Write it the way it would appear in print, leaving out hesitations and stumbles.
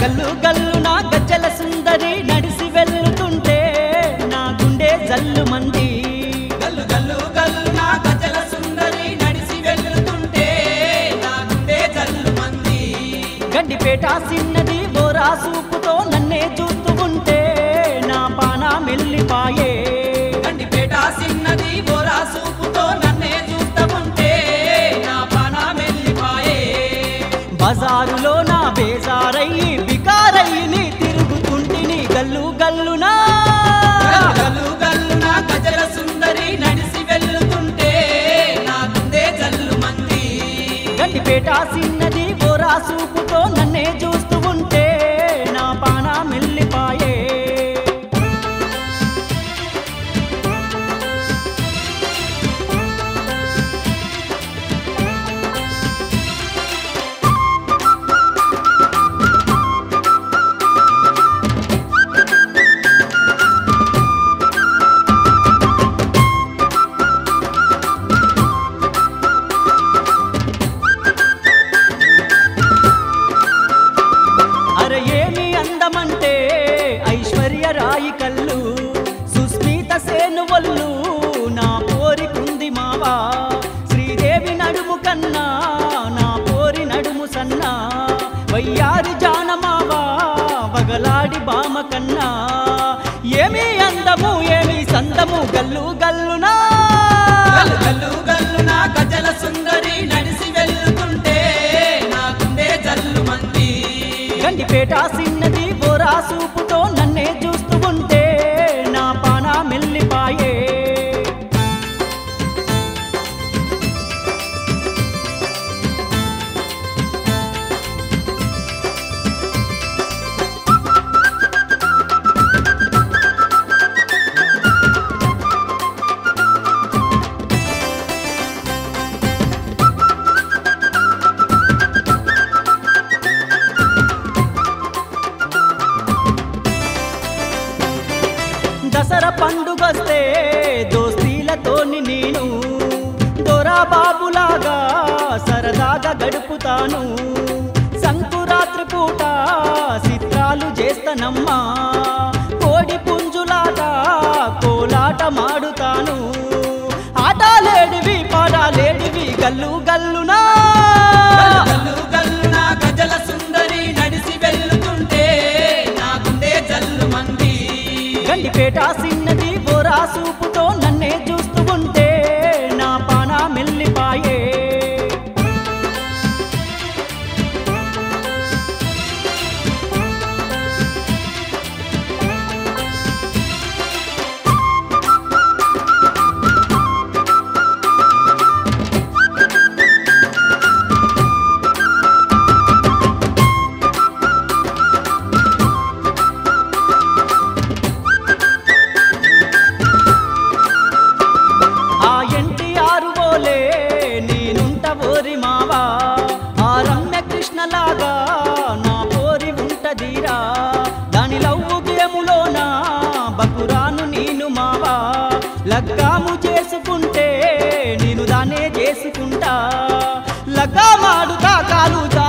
గల్లు గల్లు నా గజ్జల సుందరి నడిసి వెళ్తుంటే నా గుండె జల్లు మంది గల్లు గల్లు గల్లు నా గజల సుందరి నడిసి వెళ్తుంటే నా గుండె జల్లు మంది గడ్డిపేట సిన్నది బోరా సూపుతో నన్నే చూస్తూ ఉంటే నా పానా మెల్లిపాయే గండిపేట సిన్నది బోరా సూపుతో నన్నే చూస్తా ఉంటే నా పాన మెల్లిపాయే బజారులో నా బేజారయ్యి బికారయ్యి తిరుగుతుంటిని గల్లు గల్లునా గల్లు గల్లు నా గజల సుందరి నడిసి వెళ్తుంటే నా గుండె జల్లు మంది గడ్డిపేట సిన్నది బోరా సూపుతో నన్నే చూస్తూ ఉంటే నా పానా మెల్లిపాయే అరే ఏమి అందమంటే ఐశ్వర్య రాయి కళ్ళు సుస్మిత సేను వల్లు నా పోరికుంది మావా శ్రీదేవి నడుము కన్నా నా పోరి నడుము సన్నా వయ్యారి జానమావా వగలాడి బామ కన్నా ఏమి అందము ఏమి సందము గల్లు గల్లునా గల్లు గల్లు గల్లు నా గజల సుందరి నడిసి వెళ్తుంటే నా గుండె జల్లు మంది గండిపేట సిన్నది బోరా సూపుతో నన్నే చూస్తూ ఉంటే నా పానా మెల్లిపాయే దసరా పండుగొస్తే దోస్తీలతోని నేను దొరా బాబులాగా సరదాగా గడుపుతాను సంకురాత్రి పూట చిత్రాలు చేస్తానమ్మా కోడి పుంజులాగా కోలాట మాడుతాను ఆటలేడివి పాడాలేడివి గల్లు గల్లునా గల్లు గల్లు నా గజల సుందరి నడిసి వెళ్తుంటే నా గుండె జల్లు మంది గండిపేట సిన్నది బోరా సూపుతో నన్నే చూస్తూ ఉంటే నా పానా మెల్లిపాయే ఆ ఎన్టీఆర్ బోలే నేనుంట ఓరి మావా ఆ రమ్య కృష్ణలాగా నా పోరి ఉంటదిరా దాని లవ్వు గేములోన బకురాను నేను మావా లగ్గాము చేసుకుంటే నేను దానే చేసుకుంటా లగ్గామాడుతా కాలు